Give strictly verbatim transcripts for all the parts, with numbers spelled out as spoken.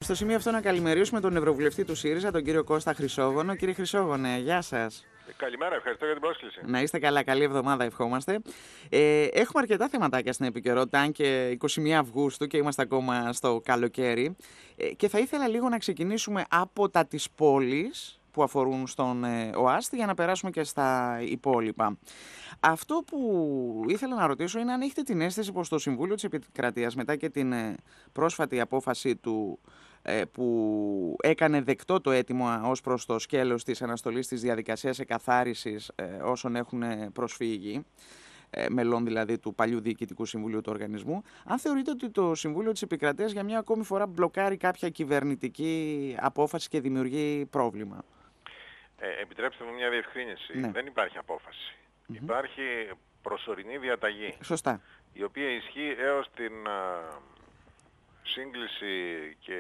στο σημείο αυτό να καλημερίσουμε τον Ευρωβουλευτή του ΣΥΡΙΖΑ, τον κύριο Κώστα Χρυσόγονο. Κύριε Χρυσόγονε, γεια σας. Καλημέρα, ευχαριστώ για την πρόσκληση. Να είστε καλά, καλή εβδομάδα ευχόμαστε. Ε, έχουμε αρκετά θεματάκια στην επικαιρότητα, αν και εικοστή πρώτη Αυγούστου και είμαστε ακόμα στο καλοκαίρι. Ε, και θα ήθελα λίγο να ξεκινήσουμε από τα της πόλης που αφορούν στον ε, ΟΑΣΤ για να περάσουμε και στα υπόλοιπα. Αυτό που ήθελα να ρωτήσω είναι αν έχετε την αίσθηση πως το Συμβούλιο της Επικρατείας μετά και την ε, πρόσφατη απόφαση του ε, που έκανε δεκτό το αίτημα ως προς το σκέλος της αναστολής της διαδικασίας εκαθάρισης ε, όσων έχουν προσφύγει, ε, μελών δηλαδή του παλιού Διοικητικού Συμβουλίου του Οργανισμού, αν θεωρείτε ότι το Συμβούλιο της Επικρατείας για μια ακόμη φορά μπλοκάρει κάποια κυβερνητική απόφαση και δημιουργεί πρόβλημα. Ε, επιτρέψτε μου μια διευκρίνηση. Ναι. Δεν υπάρχει απόφαση. Mm-hmm. Υπάρχει προσωρινή διαταγή. Σωστά. Η οποία ισχύει έως την α, σύγκληση και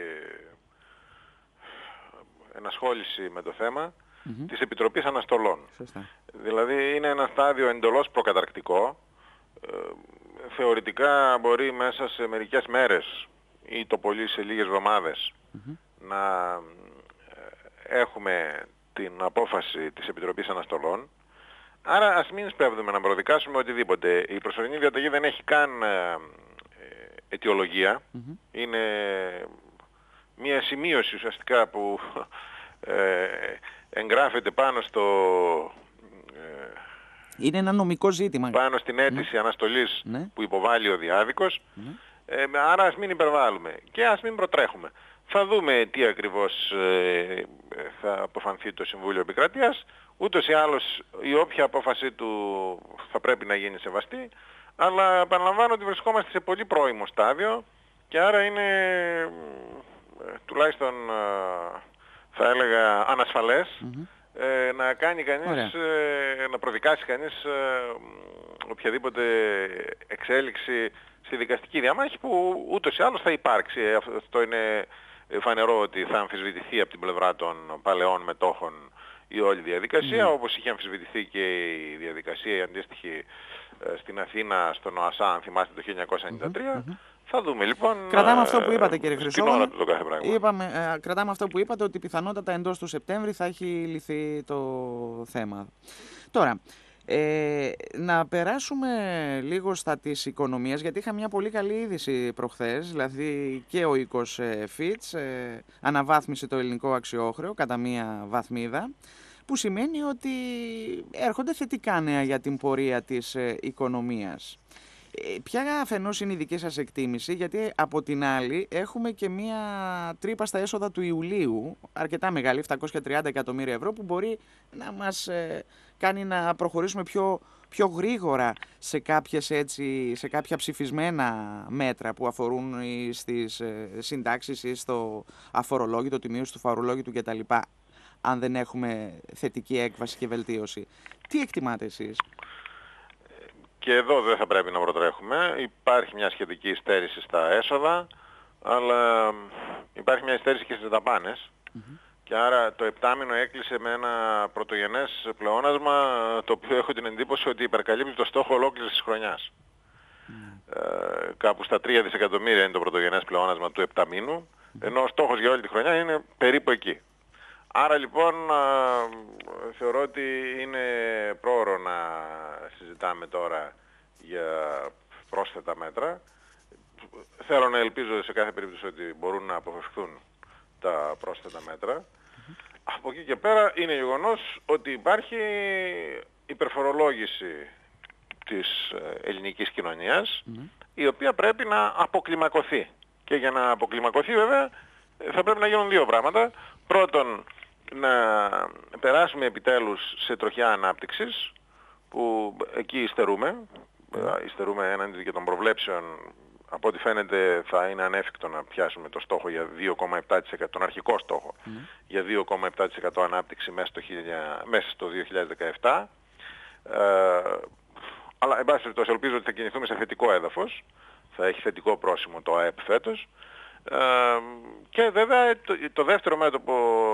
ενασχόληση με το θέμα mm-hmm. της Επιτροπής Αναστολών. Σωστά. Δηλαδή είναι ένα στάδιο εντελώς προκαταρκτικό. Ε, θεωρητικά μπορεί μέσα σε μερικές μέρες ή το πολύ σε λίγες εβδομάδες mm-hmm. να ε, έχουμε την απόφαση της Επιτροπής Αναστολών. Άρα ας μην σπέβδουμε να προδικάσουμε οτιδήποτε. Η προσωρινή διαταγή δεν έχει καν ε, αιτιολογία. Mm-hmm. Είναι μια σημείωση ουσιαστικά που ε, εγγράφεται πάνω στο... Ε, είναι ένα νομικό ζήτημα. Πάνω στην αίτηση mm-hmm. αναστολής mm-hmm. που υποβάλλει ο διάδικος. Mm-hmm. Ε, άρα ας μην υπερβάλλουμε και ας μην προτρέχουμε. Θα δούμε τι ακριβώς ε, θα αποφανθεί το Συμβούλιο Επικρατείας. Ούτως ή άλλως η όποια απόφαση του θα πρέπει να γίνει σεβαστή, αλλά επαναλαμβάνω ότι βρισκόμαστε σε πολύ πρώιμο στάδιο και άρα είναι ε, τουλάχιστον ε, θα έλεγα ανασφαλές mm-hmm. ε, να κάνει κανείς, ε, να προδικάσει κανείς ε, οποιαδήποτε εξέλιξη στη δικαστική διαμάχη που ούτως ή άλλως θα υπάρξει. Ε, αυτό είναι φανερό ότι θα αμφισβητηθεί από την πλευρά των παλαιών μετόχων η όλη διαδικασία, mm. όπως είχε αμφισβητηθεί και η διαδικασία η αντίστοιχη ε, στην Αθήνα, στον ΟΑΣΑ, αν θυμάστε, το χίλια εννιακόσια ενενήντα τρία. Mm-hmm. Θα δούμε λοιπόν. Κρατάμε αυτό που είπατε, κύριε Χρυσόγονο. Το κάθε πράγμα. Είπαμε, ε, κρατάμε αυτό που είπατε, ότι πιθανότατα εντός του Σεπτέμβρη θα έχει λυθεί το θέμα. Τώρα, Ε, να περάσουμε λίγο στα της οικονομίας, γιατί είχα μια πολύ καλή είδηση προχθές, δηλαδή και ο οίκος ε, Fitch ε, αναβάθμισε το ελληνικό αξιόχρεο κατά μία βαθμίδα, που σημαίνει ότι έρχονται θετικά νέα για την πορεία της ε, οικονομίας. Ε, ποια αφενός είναι η δική σας εκτίμηση, γιατί από την άλλη έχουμε και μία τρύπα στα έσοδα του Ιουλίου, αρκετά μεγάλη, επτακόσια τριάντα εκατομμύρια ευρώ, που μπορεί να μας ε, κάνει να προχωρήσουμε πιο, πιο γρήγορα σε, κάποιες, έτσι, σε κάποια ψηφισμένα μέτρα που αφορούν στις ε, συντάξεις ή στο αφορολόγητο, τη μείωση του φορολόγητου κτλ. Αν δεν έχουμε θετική έκβαση και βελτίωση. Τι εκτιμάτε εσείς? Και εδώ δεν θα πρέπει να προτρέχουμε. Υπάρχει μια σχετική υστέρηση στα έσοδα, αλλά υπάρχει μια υστέρηση και στις δαπάνες. Mm-hmm. Και άρα το επτάμηνο έκλεισε με ένα πρωτογενές πλεόνασμα, το οποίο έχω την εντύπωση ότι υπερκαλύπτει το στόχο ολόκληρης της χρονιάς. Mm. Ε, κάπου στα τρία δισεκατομμύρια είναι το πρωτογενές πλεόνασμα του επταμήνου, mm. ενώ ο στόχος για όλη τη χρονιά είναι περίπου εκεί. Άρα λοιπόν θεωρώ ότι είναι πρόωρο να συζητάμε τώρα για πρόσθετα μέτρα. Θέλω να ελπίζω σε κάθε περίπτωση ότι μπορούν να αποφευχθούν τα πρόσθετα μέτρα. Mm-hmm. Από εκεί και πέρα είναι γεγονός ότι υπάρχει υπερφορολόγηση της ελληνικής κοινωνίας mm-hmm. η οποία πρέπει να αποκλιμακωθεί. Και για να αποκλιμακωθεί βέβαια θα πρέπει να γίνουν δύο πράγματα. Πρώτον, να περάσουμε επιτέλους σε τροχιά ανάπτυξης, που εκεί υστερούμε. Mm. Υστερούμε έναντι και των προβλέψεων. Από ό,τι φαίνεται θα είναι ανέφικτο να πιάσουμε το στόχο για δύο κόμμα επτά τοις εκατό, τον αρχικό στόχο mm. για δύο κόμμα επτά τοις εκατό ανάπτυξη μέσα στο, μέσα στο δύο χιλιάδες δεκαεπτά. Ε, αλλά εν πάση περιπτώσει ελπίζω ότι θα κινηθούμε σε θετικό έδαφος. Θα έχει θετικό πρόσημο το ΑΕΠ φέτος. Ε, και βέβαια το, το δεύτερο μέτωπο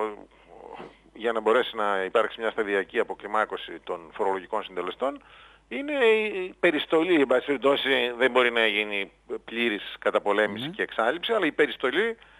για να μπορέσει να υπάρξει μια σταδιακή αποκλιμάκωση των φορολογικών συντελεστών είναι η περιστολή. Εν πάση περιπτώσει δεν μπορεί να γίνει πλήρης καταπολέμηση mm-hmm. και εξάλληψη, αλλά η περιστολή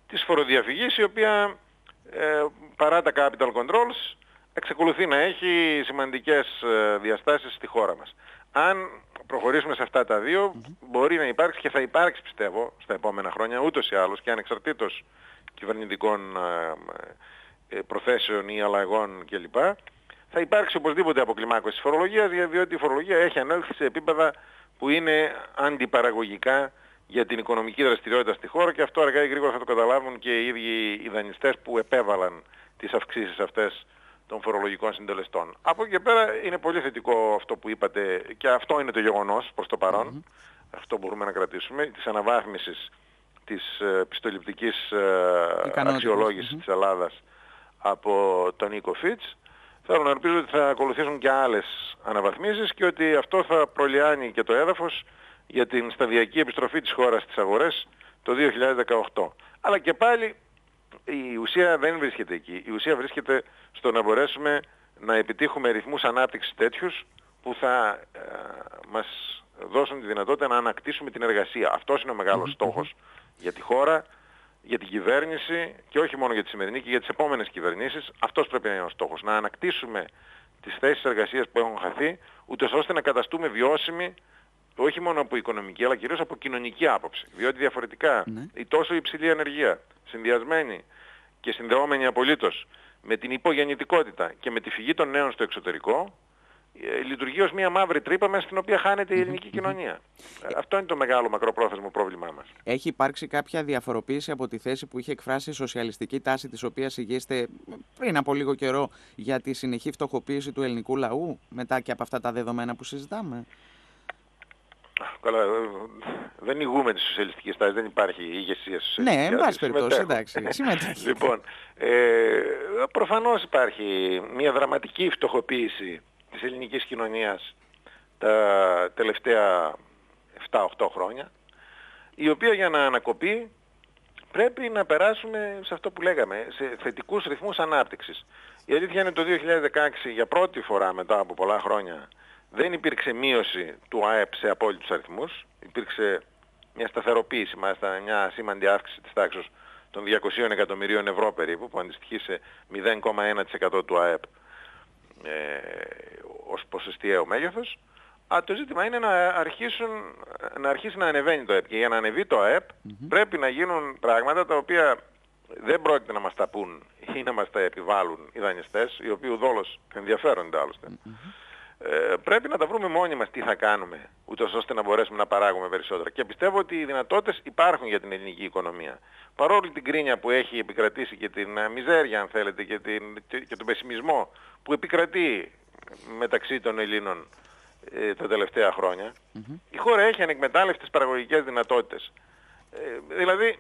της φοροδιαφυγής, η οποία ε, παρά τα capital controls εξακολουθεί να έχει σημαντικές ε, διαστάσεις στη χώρα μας. Αν προχωρήσουμε σε αυτά τα δύο, mm-hmm. μπορεί να υπάρξει και θα υπάρξει, πιστεύω, στα επόμενα χρόνια, ούτως ή άλλως και ανεξαρτήτως κυβερνητικών ε, ε, προθέσεων ή αλλαγών κλπ. Θα υπάρξει οπωσδήποτε αποκλιμάκωση της φορολογίας, διότι η φορολογία έχει ανέλθει σε επίπεδα που είναι αντιπαραγωγικά για την οικονομική δραστηριότητα στη χώρα, και αυτό αργά ή γρήγορα θα το καταλάβουν και οι ίδιοι οι δανειστές που επέβαλαν τις αυξήσεις αυτές των φορολογικών συντελεστών. Από εκεί και πέρα είναι πολύ θετικό αυτό που είπατε, και αυτό είναι το γεγονός προς το παρόν, mm-hmm. αυτό μπορούμε να κρατήσουμε, της αναβάθμισης της ε, πιστοληπτικής ε, αξιολόγησης mm-hmm. της Ελλάδας από τον Νίκο Φιτς. Θέλω να ελπίζω ότι θα ακολουθήσουν και άλλες αναβαθμίσεις και ότι αυτό θα προλιάνει και το έδαφος για την σταδιακή επιστροφή της χώρας στις αγορές το δύο χιλιάδες δεκαοκτώ. Αλλά και πάλι η ουσία δεν βρίσκεται εκεί. Η ουσία βρίσκεται στο να μπορέσουμε να επιτύχουμε ρυθμούς ανάπτυξης τέτοιους που θα ε, μας δώσουν τη δυνατότητα να ανακτήσουμε την εργασία. Αυτός είναι ο μεγάλος στόχος για τη χώρα, για την κυβέρνηση, και όχι μόνο για τη σημερινή και για τις επόμενες κυβερνήσεις. Αυτός πρέπει να είναι ο στόχος. Να ανακτήσουμε τις θέσεις εργασίας που έχουν χαθεί, ούτως ώστε να καταστούμε βιώσιμοι όχι μόνο από οικονομική αλλά κυρίως από κοινωνική άποψη. Διότι διαφορετικά ναι. η τόσο υψηλή ανεργία, συνδυασμένη και συνδεόμενη απολύτως με την υπογεννητικότητα και με τη φυγή των νέων στο εξωτερικό, λειτουργεί ως μια μαύρη τρύπα μέσα στην οποία χάνεται η ελληνική κοινωνία. Αυτό είναι το μεγάλο μακροπρόθεσμο πρόβλημά μας. Έχει υπάρξει κάποια διαφοροποίηση από τη θέση που είχε εκφράσει η σοσιαλιστική τάση, της οποίας ηγείστε πριν από λίγο καιρό, για τη συνεχή φτωχοποίηση του ελληνικού λαού, μετά και από αυτά τα δεδομένα που συζητάμε? Καλά, δεν ηγούμε τις σοσιαλιστικές τάσεις, δεν υπάρχει ηγεσία σοσιαλιστικής. Ναι, εν πάση περιπτώσει, εντάξει. Λοιπόν, ε, προφανώς υπάρχει μια δραματική φτωχοποίηση της ελληνικής κοινωνίας τα τελευταία επτά οκτώ χρόνια, η οποία για να ανακοπεί πρέπει να περάσουμε σε αυτό που λέγαμε, σε θετικούς ρυθμούς ανάπτυξης. Η αλήθεια είναι το δύο χιλιάδες δεκαέξι για πρώτη φορά μετά από πολλά χρόνια δεν υπήρξε μείωση του ΑΕΠ σε απόλυτους αριθμούς, υπήρξε μια σταθεροποίηση, μάλιστα μια σήμαντη αύξηση της τάξης των διακοσίων εκατομμυρίων ευρώ περίπου, που αντιστοιχεί σε μηδέν κόμμα ένα τοις εκατό του ΑΕΠ ε, ως ποσοστιαίο μέγεθος. Α, το ζήτημα είναι να, αρχίσουν, να αρχίσει να ανεβαίνει το ΑΕΠ, και για να ανεβεί το ΑΕΠ mm-hmm. πρέπει να γίνουν πράγματα τα οποία δεν πρόκειται να μας τα πούν ή να μας τα επιβάλλουν οι δανειστές, οι οποίοι ουδόλως ενδιαφέρονται άλλωστε. Mm-hmm. Ε, πρέπει να τα βρούμε μόνοι μας τι θα κάνουμε, ούτως ώστε να μπορέσουμε να παράγουμε περισσότερα. Και πιστεύω ότι οι δυνατότητες υπάρχουν για την ελληνική οικονομία. Παρόλη την κρίνια που έχει επικρατήσει και την μιζέρια, αν θέλετε, και, την, και τον πεσημισμό που επικρατεί μεταξύ των Ελλήνων ε, τα τελευταία χρόνια, mm-hmm. η χώρα έχει ανεκμετάλλευτες παραγωγικές δυνατότητες. Ε, δηλαδή,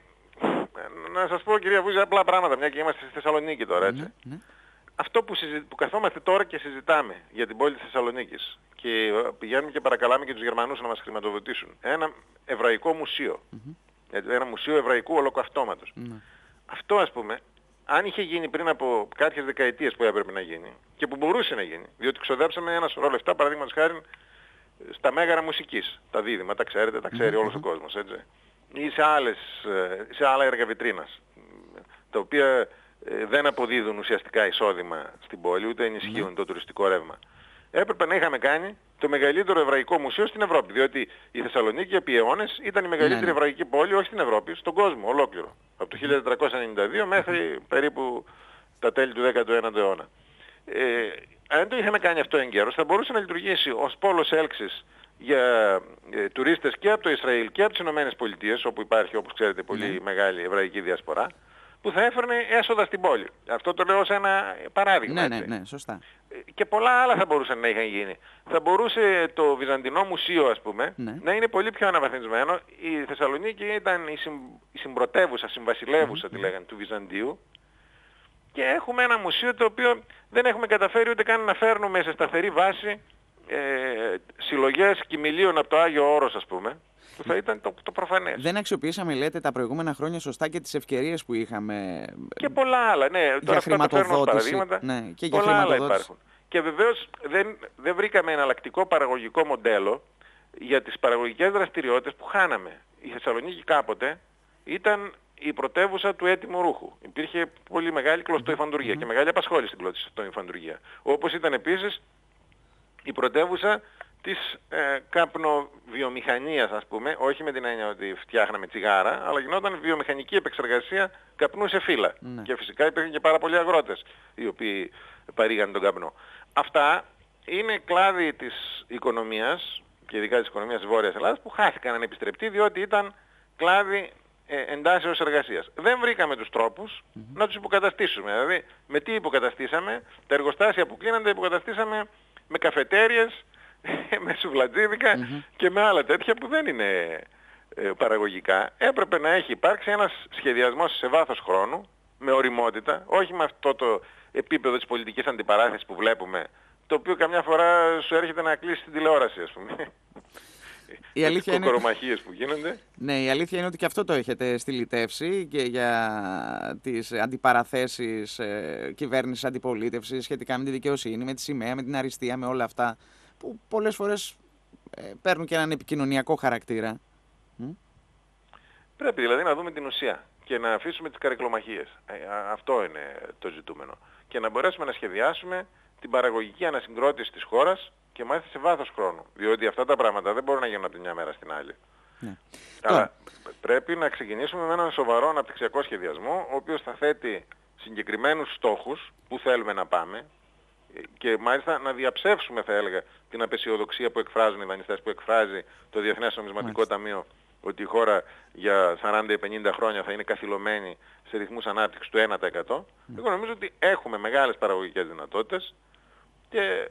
να σας πω, κυρία Βούζη, απλά πράγματα, μια και είμαστε στη Θεσσαλονίκη τώρα, έτσι. Mm-hmm. Αυτό που, συζη... που καθόμαστε τώρα και συζητάμε για την πόλη της Θεσσαλονίκης, και πηγαίνουμε και παρακαλάμε και τους Γερμανούς να μας χρηματοδοτήσουν ένα εβραϊκό μουσείο, mm-hmm. ένα μουσείο εβραϊκού ολοκαυτώματος. Mm-hmm. Αυτό, ας πούμε, αν είχε γίνει πριν από κάποιες δεκαετίες που έπρεπε να γίνει και που μπορούσε να γίνει, διότι ξοδέψαμε ένα σωρό λεφτά, παραδείγματος χάρη, στα μέγαρα μουσικής, τα δίδυμα, τα ξέρετε, τα ξέρει mm-hmm. όλος ο κόσμος, έτσι, ή σε, άλλες, σε άλλα έργα βιτρίνας, τα οποία δεν αποδίδουν ουσιαστικά εισόδημα στην πόλη, ούτε ενισχύουν mm. το τουριστικό ρεύμα. Έπρεπε να είχαμε κάνει το μεγαλύτερο εβραϊκό μουσείο στην Ευρώπη, διότι η Θεσσαλονίκη επί αιώνες ήταν η μεγαλύτερη mm. εβραϊκή πόλη, όχι στην Ευρώπη, στον κόσμο ολόκληρο. Από το χίλια τετρακόσια ενενήντα δύο μέχρι περίπου τα τέλη του δέκατου ένατου αιώνα. Ε, αν το είχαμε κάνει αυτό εγκαίρως, θα μπορούσε να λειτουργήσει ως πόλος έλξης για ε, τουρίστες και από το Ισραήλ και από τις Ηνωμένες Πολιτείες, όπου υπάρχει, όπως ξέρετε, πολύ mm. μεγάλη εβραϊκή διασπορά, που θα έφερνε έσοδα στην πόλη. Αυτό το λέω ως ένα παράδειγμα. Ναι, ναι, ναι, σωστά. Και πολλά άλλα θα μπορούσαν να είχαν γίνει. Θα μπορούσε το Βυζαντινό Μουσείο, ας πούμε, ναι. να είναι πολύ πιο αναβαθμισμένο. Η Θεσσαλονίκη ήταν η, συμ... η συμπρωτεύουσα, συμβασιλεύουσα, mm-hmm. τη λέγανε, του Βυζαντίου. Και έχουμε ένα μουσείο το οποίο δεν έχουμε καταφέρει ούτε καν να φέρνουμε σε σταθερή βάση ε, συλλογές κοιμηλίων από το Άγιο Όρος, ας πούμε, που θα ήταν το, το προφανές. Δεν αξιοποιήσαμε, λέτε, τα προηγούμενα χρόνια σωστά και τις ευκαιρίες που είχαμε. Και πολλά άλλα, ναι. Για τώρα χρηματοδότηση. Ναι, και για πολλά άλλα υπάρχουν. Και βεβαίως δεν, δεν βρήκαμε εναλλακτικό παραγωγικό μοντέλο για τις παραγωγικές δραστηριότητες που χάναμε. Η Θεσσαλονίκη κάποτε ήταν η πρωτεύουσα του έτοιμου ρούχου. Υπήρχε πολύ μεγάλη κλωστοϊφαντουργία mm-hmm. και μεγάλη απασχόληση στην κλωστοϊφαντουργία. Όπως ήταν επίσης η πρωτεύουσα της ε, καπνοβιομηχανίας, ας πούμε, όχι με την έννοια ότι φτιάχναμε τσιγάρα, αλλά γινόταν βιομηχανική επεξεργασία καπνού σε φύλλα. Mm. Και φυσικά υπήρχαν και πάρα πολλοί αγρότες οι οποίοι παρήγαν τον καπνό. Αυτά είναι κλάδοι της οικονομίας, και ειδικά της οικονομίας της Βόρειας Ελλάδας, που χάθηκαν ανεπιστρεπτοί διότι ήταν κλάδοι ε, εντάσεως εργασίας. Δεν βρήκαμε τους τρόπους mm-hmm. να τους υποκαταστήσουμε. Δηλαδή, με τι υποκαταστήσαμε? Τα εργοστάσια που κλείναν τα υποκαταστήσαμε με καφετέριες, με σουβλατζίδικα mm-hmm. και με άλλα τέτοια που δεν είναι ε, παραγωγικά. Έπρεπε να έχει υπάρξει ένας σχεδιασμός σε βάθος χρόνου, με οριμότητα, όχι με αυτό το επίπεδο της πολιτικής αντιπαράθεσης που βλέπουμε, το οποίο καμιά φορά σου έρχεται να κλείσει την τηλεόραση, ας πούμε. Η αλήθεια είναι... που γίνονται. Ναι, η αλήθεια είναι ότι και αυτό το έχετε στυλιτεύσει και για τις αντιπαραθέσεις ε, κυβέρνησης αντιπολίτευσης σχετικά με τη δικαιοσύνη, με τη σημαία, με την αριστεία, με όλα αυτά που πολλές φορές ε, παίρνουν και έναν επικοινωνιακό χαρακτήρα. Πρέπει δηλαδή να δούμε την ουσία και να αφήσουμε τις καρεκλομαχίες. Ε, αυτό είναι το ζητούμενο. Και να μπορέσουμε να σχεδιάσουμε την παραγωγική ανασυγκρότηση της χώρας και μάλιστα σε βάθος χρόνου. Διότι αυτά τα πράγματα δεν μπορούν να γίνουν από τη μια μέρα στην άλλη. Ναι. Αλλά Τώρα. πρέπει να ξεκινήσουμε με έναν σοβαρό αναπτυξιακό σχεδιασμό, ο οποίος θα θέτει συγκεκριμένους στόχους που θέλουμε να πάμε και μάλιστα να διαψεύσουμε, θα έλεγα, την απεσιοδοξία που εκφράζουν οι δανειστές, που εκφράζει το Διεθνές Νομισματικό μάλιστα. Ταμείο, ότι η χώρα για σαράντα με πενήντα χρόνια θα είναι καθυλωμένη σε ρυθμούς ανάπτυξης του ένα τοις εκατό. Mm. Εγώ νομίζω ότι έχουμε μεγάλες παραγωγικές δυνατότητες και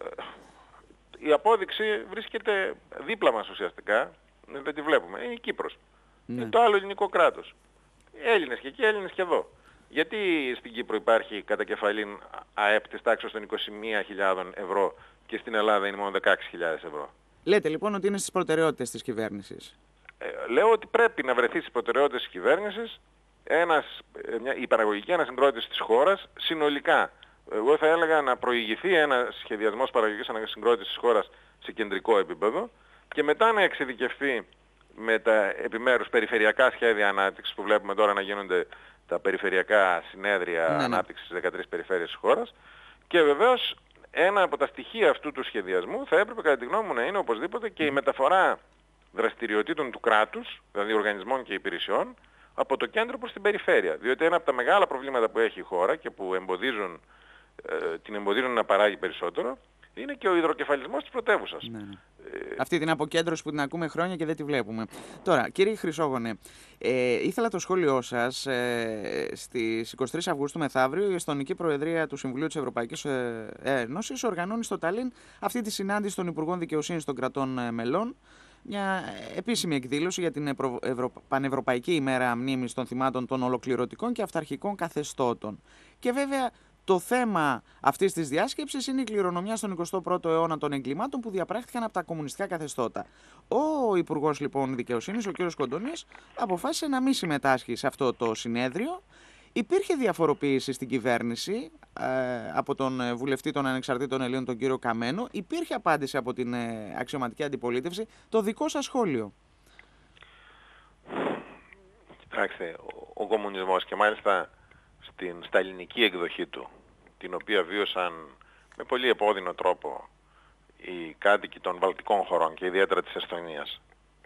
η απόδειξη βρίσκεται δίπλα μας ουσιαστικά, δεν τη βλέπουμε, είναι η Κύπρος. Mm. Είναι το άλλο ελληνικό κράτος. Έλληνες και εκεί, Έλληνες και εδώ. Γιατί στην Κύπρο υπάρχει κατά κεφαλήν ΑΕΠ της τάξης των είκοσι μία χιλιάδες ευρώ και στην Ελλάδα είναι μόνο δεκαέξι χιλιάδες ευρώ. Λέτε λοιπόν ότι είναι στις προτεραιότητες της κυβέρνησης. Ε, λέω ότι πρέπει να βρεθεί στις προτεραιότητες της κυβέρνησης ένας, μια, η παραγωγική ανασυγκρότηση της χώρας συνολικά. Εγώ θα έλεγα να προηγηθεί ένας σχεδιασμός παραγωγικής ανασυγκρότησης της χώρας σε κεντρικό επίπεδο και μετά να εξειδικευτεί με τα επιμέρους περιφερειακά σχέδια ανάπτυξης που βλέπουμε τώρα να γίνονται τα περιφερειακά συνέδρια ναι, ναι. ανάπτυξης στις δεκατρείς περιφέρειες της χώρας και βεβαίως ένα από τα στοιχεία αυτού του σχεδιασμού θα έπρεπε κατά τη γνώμη μου να είναι οπωσδήποτε και η μεταφορά δραστηριοτήτων του κράτους, δηλαδή οργανισμών και υπηρεσιών, από το κέντρο προς την περιφέρεια. Διότι ένα από τα μεγάλα προβλήματα που έχει η χώρα και που εμποδίζουν, ε, την εμποδίζουν να παράγει περισσότερο, είναι και ο υδροκεφαλισμός της πρωτεύουσας. Ναι, ναι. Ε... Αυτή την αποκέντρωση που την ακούμε χρόνια και δεν τη βλέπουμε. Τώρα, κύριε Χρυσόγονε, ε, ήθελα το σχόλιο σας. Ε, στις εικοστή τρίτη Αυγούστου μεθαύριο, η Εστονική Προεδρία του Συμβουλίου της Ευρωπαϊκής Ένωσης οργανώνει στο Ταλίν αυτή τη συνάντηση των Υπουργών Δικαιοσύνης των κρατών μελών. Μια επίσημη εκδήλωση για την Ευρω... Ευρω... Πανευρωπαϊκή ημέρα μνήμης των θυμάτων των ολοκληρωτικών και αυταρχικών καθεστώτων. Και βέβαια το θέμα αυτής της διάσκεψης είναι η κληρονομιά στον εικοστό πρώτο αιώνα των εγκλημάτων που διαπράχθηκαν από τα κομμουνιστικά καθεστώτα. Ο Υπουργός λοιπόν Δικαιοσύνης, ο κ. Κοντονής, αποφάσισε να μην συμμετάσχει σε αυτό το συνέδριο. Υπήρχε διαφοροποίηση στην κυβέρνηση ε, από τον βουλευτή των Ανεξαρτήτων Ελλήνων, τον κύριο Καμένο. Υπήρχε απάντηση από την ε, αξιωματική αντιπολίτευση. Το δικό σας σχόλιο. Κοιτάξτε, ο, ο κομμουνισμός και μάλιστα στην σταλινική εκδοχή του, την οποία βίωσαν με πολύ επώδυνο τρόπο οι κάτοικοι των βαλτικών χωρών και ιδιαίτερα της Εσθονίας,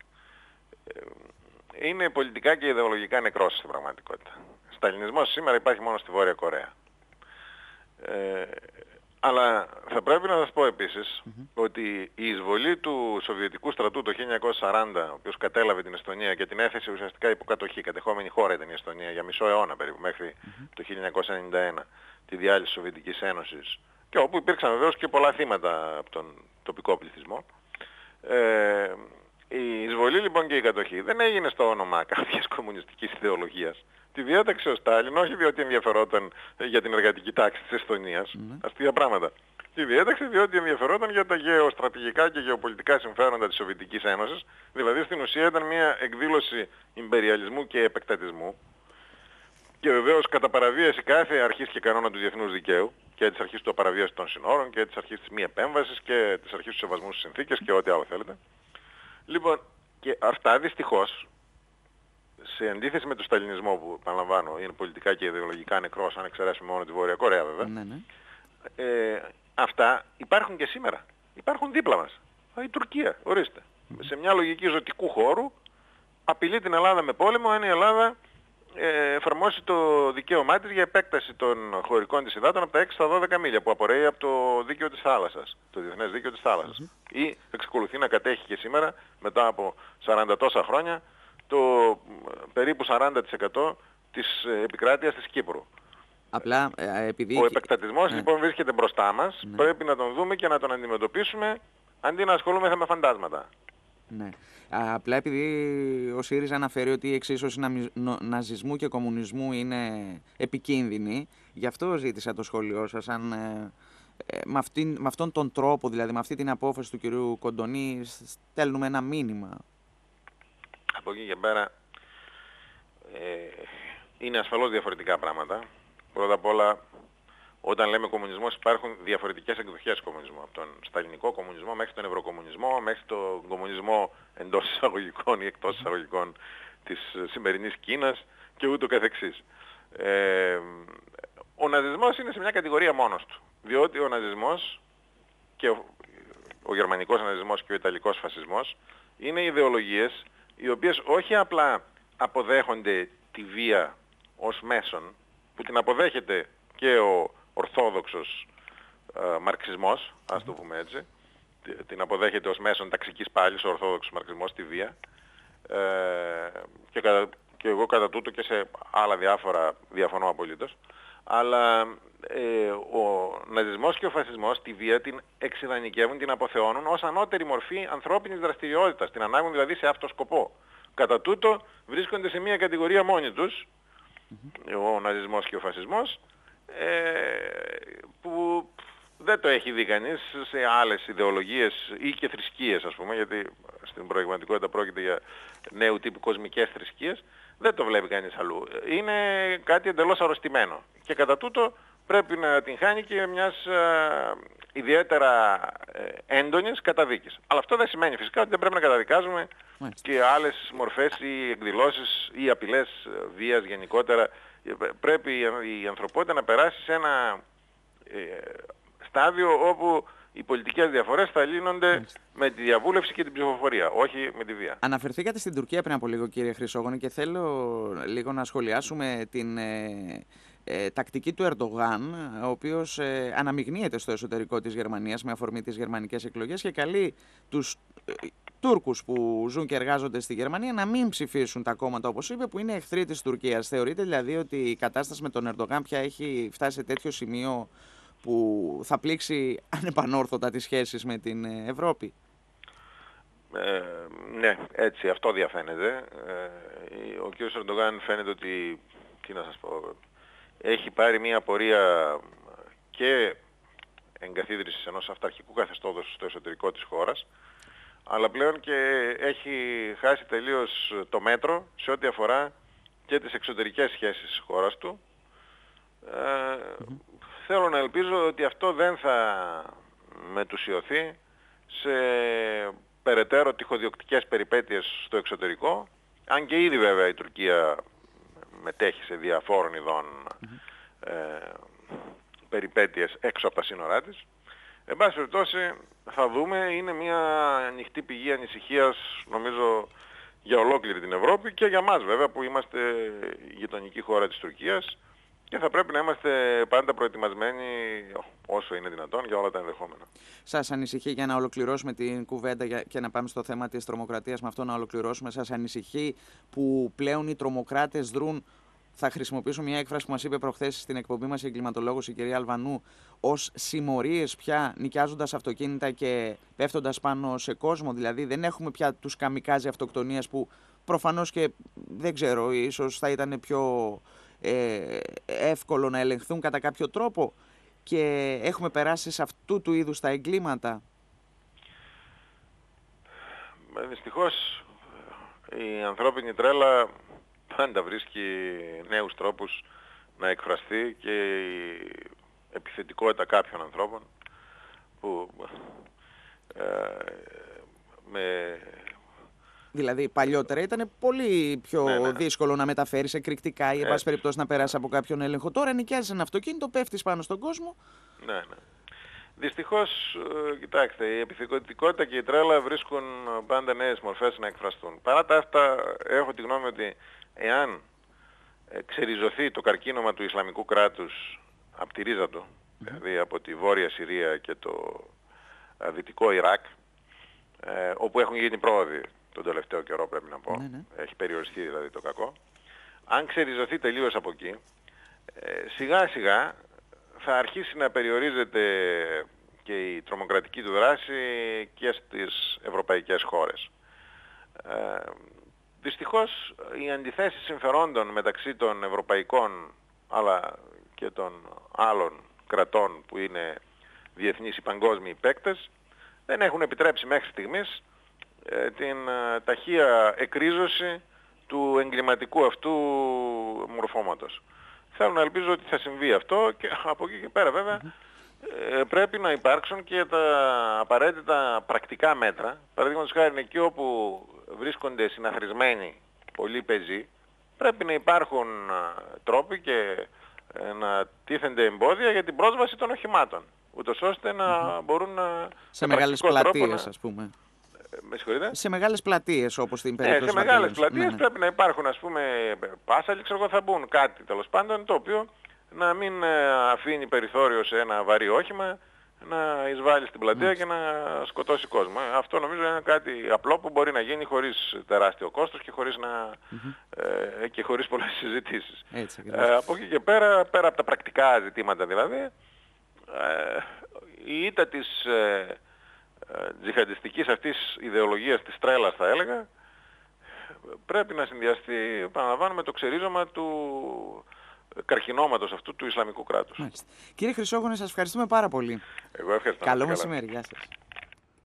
είναι πολιτικά και ιδεολογικά νεκρός στην πραγματικότητα. Σταλινισμός σήμερα υπάρχει μόνο στη Βόρεια Κορέα. Ε, αλλά θα πρέπει να σας πω επίσης mm-hmm. ότι η εισβολή του Σοβιετικού στρατού το χίλια εννιακόσια σαράντα, ο οποίος κατέλαβε την Εσθονία και την έθεσε ουσιαστικά υποκατοχή, κατεχόμενη χώρα ήταν η Εσθονία για μισό αιώνα περίπου, μέχρι mm-hmm. το χίλια εννιακόσια ενενήντα ένα, τη διάλυση της Σοβιετικής Ένωσης, και όπου υπήρξαν βεβαίως και πολλά θύματα από τον τοπικό πληθυσμό. Ε, η εισβολή λοιπόν και η κατοχή δεν έγινε στο όνομα κάποιας κομμουνιστικής ιδεολογίας. Τη διέταξε ο Στάλιν όχι διότι ενδιαφερόταν για την εργατική τάξη της Εσθονίας, mm. αστεία πράγματα. Τη διέταξε διότι ενδιαφερόταν για τα γεωστρατηγικά και γεωπολιτικά συμφέροντα της Σοβιετικής Ένωσης, δηλαδή στην ουσία ήταν μια εκδήλωση ιμπεριαλισμού και επεκτατισμού και βεβαίως κατά παραβίαση κάθε αρχής και κανόνα του διεθνούς δικαίου και της αρχής του απαραβίασης των συνόρων και της αρχής της μη επέμβασης και της αρχής του σεβασμού στις συνθήκες και ό,τι άλλο θέλετε. Λοιπόν, και αυτά δυστυχώς σε αντίθεση με τον σταλινισμό που, επαναλαμβάνω, είναι πολιτικά και ιδεολογικά νεκρός, αν εξαιρέσουμε μόνο τη Βόρεια Κορέα βέβαια, ναι, ναι. Ε, αυτά υπάρχουν και σήμερα. Υπάρχουν δίπλα μας. Η Τουρκία, ορίστε. Mm. Σε μια λογική ζωτικού χώρου απειλεί την Ελλάδα με πόλεμο αν η Ελλάδα ε, εφαρμόσει το δικαίωμά της για επέκταση των χωρικών της υδάτων από τα έξι στα δώδεκα μίλια που απορρέει από το δίκαιο της θάλασσας, το διεθνές δίκαιο της θάλασσας. Mm-hmm. Ή εξακολουθεί να κατέχει και σήμερα, μετά από σαράντα τόσα χρόνια, το περίπου σαράντα τοις εκατό της επικράτειας της Κύπρου. Απλά, ε, επειδή... Ο επεκτατισμός ναι. λοιπόν βρίσκεται μπροστά μας, ναι. πρέπει να τον δούμε και να τον αντιμετωπίσουμε αντί να ασχολούμεθα με φαντάσματα. Ναι. Απλά επειδή ο ΣΥΡΙΖΑ αναφέρει ότι η εξίσωση ναζισμού και κομμουνισμού είναι επικίνδυνη, γι' αυτό ζήτησα το σχόλιο σας, αν ε, ε, με, αυτήν, με αυτόν τον τρόπο, δηλαδή με αυτή την απόφαση του κυρίου Κοντονή, στέλνουμε ένα μήνυμα. Από εκεί και πέρα ε, είναι ασφαλώς διαφορετικά πράγματα. Πρώτα απ' όλα, όταν λέμε κομμουνισμός υπάρχουν διαφορετικές εκδοχές κομμουνισμού. Από τον σταλινικό κομμουνισμό μέχρι τον ευρωκομμουνισμό, μέχρι τον κομμουνισμό εντός εισαγωγικών ή εκτός εισαγωγικών της σημερινής Κίνας και ούτω καθεξής. Ε, ο ναζισμός είναι σε μια κατηγορία μόνος του. Διότι ο ναζισμός και ο, ο γερμανικός ναζισμός και ο ιταλικός φασισμός είναι ιδεολογίες οι οποίες όχι απλά αποδέχονται τη βία ως μέσον, που την αποδέχεται και ο ορθόδοξος ε, μαρξισμός, ας το πούμε έτσι, την αποδέχεται ως μέσον ταξικής πάλης ο ορθόδοξος μαρξισμός, τη βία, ε, και, κατα, και εγώ κατά τούτο και σε άλλα διάφορα διαφωνώ απολύτως, αλλά ε, ο ναζισμός και ο φασισμός τη βία την εξειδανικεύουν, την αποθεώνουν ως ανώτερη μορφή ανθρώπινης δραστηριότητας, την ανάγουν δηλαδή σε αυτό σκοπό. Κατά τούτο βρίσκονται σε μια κατηγορία μόνοι τους, mm-hmm. ο ναζισμός και ο φασισμός, ε, που δεν το έχει δει κανείς σε άλλες ιδεολογίες ή και θρησκείες, ας πούμε, γιατί στην πραγματικότητα πρόκειται για νέου τύπου κοσμικές θρησκείες, δεν το βλέπει κανείς αλλού. Είναι κάτι εντελώς αρρωστημένο και κατά τούτο πρέπει να την χάνει και μιας ε, ιδιαίτερα ε, έντονης καταδίκης. Αλλά αυτό δεν σημαίνει φυσικά ότι δεν πρέπει να καταδικάζουμε και άλλες μορφές ή εκδηλώσεις ή απειλές βίας γενικότερα. Πρέπει η ανθρωπότητα να περάσει σε ένα ε, στάδιο όπου οι πολιτικές διαφορές θα λύνονται με τη διαβούλευση και την ψηφοφορία, όχι με τη βία. Αναφερθήκατε στην Τουρκία πριν από λίγο, κύριε Χρυσόγονη, και θέλω λίγο να σχολιάσουμε την ε, ε, τακτική του Ερντογάν, ο οποίος ε, αναμειγνύεται στο εσωτερικό της Γερμανίας με αφορμή τις γερμανικές εκλογές και καλεί τους ε, Τούρκους που ζουν και εργάζονται στη Γερμανία να μην ψηφίσουν τα κόμματα, όπως είπε, που είναι εχθροί της Τουρκίας. Θεωρείτε δηλαδή ότι η κατάσταση με τον Ερντογάν πια έχει φτάσει σε τέτοιο σημείο που θα πλήξει ανεπανόρθωτα τις σχέσεις με την Ευρώπη? Ε, ναι, έτσι, αυτό διαφαίνεται. Ε, ο κ. Ερντογάν φαίνεται ότι, τι να σας πω, έχει πάρει μια πορεία και εγκαθίδρυσης ενός αυταρχικού καθεστώτος στο εσωτερικό της χώρας, αλλά πλέον και έχει χάσει τελείως το μέτρο σε ό,τι αφορά και τις εξωτερικές σχέσεις της χώρας του. Ε, mm-hmm. Θέλω να ελπίζω ότι αυτό δεν θα μετουσιωθεί σε περαιτέρω τυχοδιοκτικές περιπέτειες στο εξωτερικό, αν και ήδη βέβαια η Τουρκία μετέχει σε διαφόρων ειδών mm-hmm. ε, περιπέτειες έξω από τα σύνορά της. Εν πάση περιπτώσει θα δούμε, είναι μια ανοιχτή πηγή ανησυχίας νομίζω για ολόκληρη την Ευρώπη και για μας βέβαια που είμαστε γειτονική χώρα της Τουρκίας και θα πρέπει να είμαστε πάντα προετοιμασμένοι όσο είναι δυνατόν για όλα τα ενδεχόμενα. Σας ανησυχεί, για να ολοκληρώσουμε την κουβέντα και να πάμε στο θέμα της τρομοκρατίας, με αυτό να ολοκληρώσουμε, σας ανησυχεί που πλέον οι τρομοκράτες δρούν, θα χρησιμοποιήσω μια έκφραση που μας είπε προχθές στην εκπομπή μας η εγκληματολόγος η κυρία Αλβανού, ως συμμορίες πια, νοικιάζοντας αυτοκίνητα και πέφτοντας πάνω σε κόσμο? Δηλαδή δεν έχουμε πια τους καμικάζι αυτοκτονίας που προφανώς και δεν ξέρω, ίσως θα ήταν πιο ε, εύκολο να ελεγχθούν κατά κάποιο τρόπο, και έχουμε περάσει σε αυτού του είδους τα εγκλήματα. Δυστυχώς η ανθρώπινη τρέλα πάντα βρίσκει νέους τρόπους να εκφραστεί και η επιθετικότητα κάποιων ανθρώπων που ε, με Δηλαδή παλιότερα ήταν πολύ πιο ναι, ναι. δύσκολο να μεταφέρεις εκρηκτικά ή εν πάση περιπτώσει να περάσει από κάποιον έλεγχο. Τώρα νοικιάζεις ένα αυτοκίνητο, πέφτεις πάνω στον κόσμο. Ναι, ναι. Δυστυχώς, κοιτάξτε, η επιθετικότητα και η τρέλα βρίσκουν πάντα νέες μορφές να εκφραστούν. Παρά τα αυτά, έχω τη γνώμη ότι εάν ξεριζωθεί το καρκίνωμα του Ισλαμικού κράτους από τη ρίζα του, mm-hmm. δηλαδή από τη Βόρεια Συρία και το Δυτικό Ιράκ, ε, όπου έχουν γίνει πρόοδοι τον τελευταίο καιρό, πρέπει να πω, ναι, ναι. έχει περιοριστεί δηλαδή το κακό, αν ξεριζωθεί τελείως από εκεί, ε, σιγά σιγά θα αρχίσει να περιορίζεται και η τρομοκρατική του δράση και στις ευρωπαϊκές χώρες. Ε, δυστυχώς οι αντιθέσεις συμφερόντων μεταξύ των ευρωπαϊκών αλλά και των άλλων κρατών που είναι διεθνείς ή παγκόσμιοι παίκτες δεν έχουν επιτρέψει μέχρι στιγμής ε, την ε, ταχεία εκρίζωση του εγκληματικού αυτού μορφώματος. Θέλω να ελπίζω ότι θα συμβεί αυτό και από εκεί και πέρα βέβαια ε, πρέπει να υπάρξουν και τα απαραίτητα πρακτικά μέτρα. Παραδείγματος χάρη εκεί όπου βρίσκονται συναθρισμένοι πολλοί πεζοί, πρέπει να υπάρχουν ε, τρόποι και ε, να τίθενται εμπόδια για την πρόσβαση των οχημάτων, ούτως ώστε να mm-hmm. μπορούν να... Σε μεγάλες πλατείες, να... ας πούμε. Με συγχωρείτε. Σε μεγάλες πλατείες όπως στην περίπτωση. Ε, σε μεγάλες πλατείες ναι, ναι. πρέπει να υπάρχουν, ας πούμε, πάσαλοι, ξέρω εγώ, θα μπουν κάτι τέλος πάντων το οποίο να μην αφήνει περιθώριο σε ένα βαρύ όχημα να εισβάλλει στην πλατεία mm. και να σκοτώσει κόσμο. Αυτό νομίζω είναι κάτι απλό που μπορεί να γίνει χωρίς τεράστιο κόστος και χωρίς, να, mm-hmm. ε, και χωρίς πολλές συζητήσεις. Έτσι, ε, από εκεί και πέρα, πέρα από τα πρακτικά ζητήματα δηλαδή, ε, η ήττα της ε, τζιχαντιστικής αυτής ιδεολογίας της τρέλας θα έλεγα πρέπει να συνδυαστεί, επαναλαμβάνω, με το ξερίζωμα του καρκινώματος αυτού του Ισλαμικού κράτους. Μάλιστα. Κύριε Χρυσόγονε, σας ευχαριστούμε πάρα πολύ. Εγώ ευχαριστώ. Καλό μεσημέρι. Γεια σας.